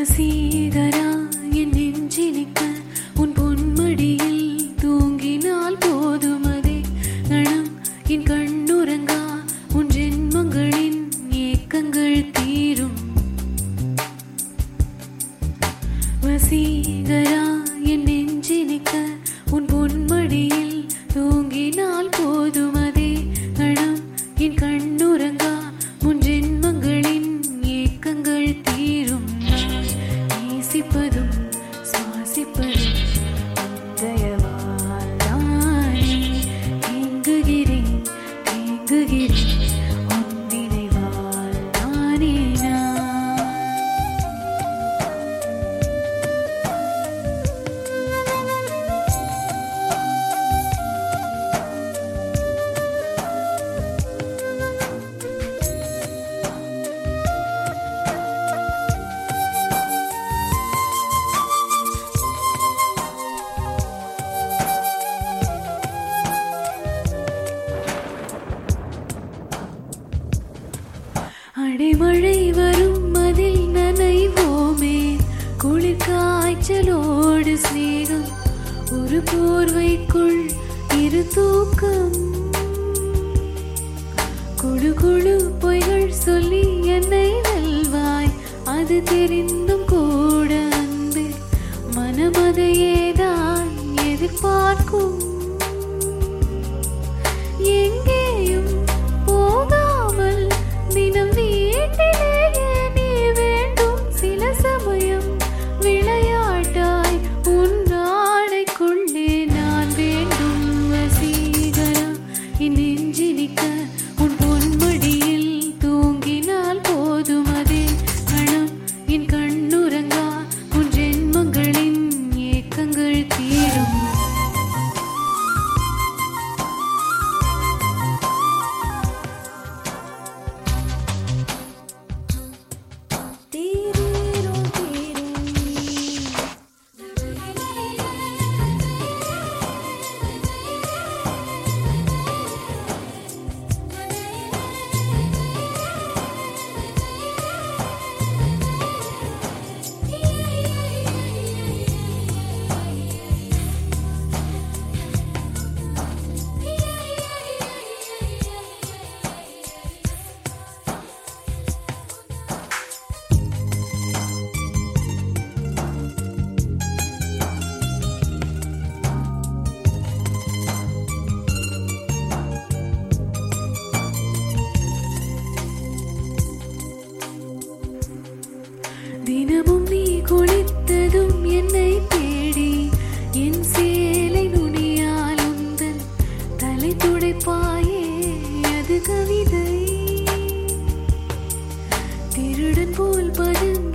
வசீகரா என் நெஞ்சினிக்க உன் பொன்மடியில் தூங்கினால் போதும் அதே கணம் என் கண்ணுறங்கா உன் ஜென்மங்களின் ஏக்கங்கள் தீரும். வசீகரா என் நெஞ்சினிக்க உன் பொன்மடியில் தூங்கினால் போதும் அதே கணம் என் கண்ணுறங்கா உன் ஜென்மங்களின் ஏக்கங்கள் தீரும். நேசிப்பதும் சுவாசிப்பதும் தயவால் நானே ஏங்குகிறேன் ஏங்குகிறேன் உன் நினைவால் நானே நான். அடைமழை வரும் அதில் நனைவோமே குளிர் காய்ச்சலோடு சிநேகம் ஒரு போர்வைக்குள் இரு தூக்கம். குழு குழு பொய்கள் சொல்லி என்னை வெல்வாய் அது தெரிந்தும் கூட அன்பு மனமதையேதான் எதிர்பார்க்கும். எங்கேயும் போகாமல் தினம் வீட்டிலேயே நீ வேண்டும். சில சமயம் விளையாட்டாய் உன் நாடைக்குள்ளே நான் வேண்டும். வசீகரா என் நெஞ்சினிக்க உன் பொன்மடியில் தூங்கினால் போதும் அதே கணம் என் கண்ணுறங்கா உன் ஜென்மங்களின் ஏக்கங்கள் தீரும். தினமும் நீ குளித்ததும் என்னை தேடி என் சேலை நுனியால் உந்தன் தலை துடைப்பாயே அது கவிதை. திருடன் போல் பதுங்கி